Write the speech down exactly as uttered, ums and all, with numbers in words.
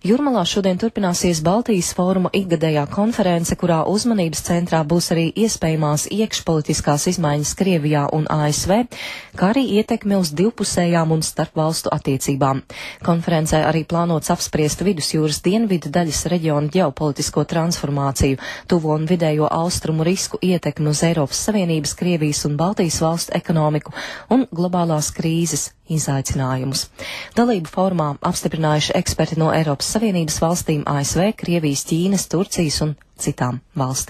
Jūrmalā šodien turpināsies Baltijas fóruma ikgadējā konference, kurā uzmanības centrā būs arī iespējamās iekšpolitiskās izmaiņas Krievijā un A S V, kā arī ietekme uz divpusējām un starpvalstu attiecībām. Konferencē arī plānots apspriest vidusjūras dienvidu daļas reģionu ģeopolitisko transformāciju, tuvo un vidējo austrumu risku ietekmi uz Eiropas Savienības, Krievijas un Baltijas valstu ekonomiku un globālās krīzes izaicinājumus. Dalību fórumā apstiprinājuši eksperti no Eiropas Savienības valstīm, A S V, Krievijas, Ķīnas, Turcijas un citām valstīm.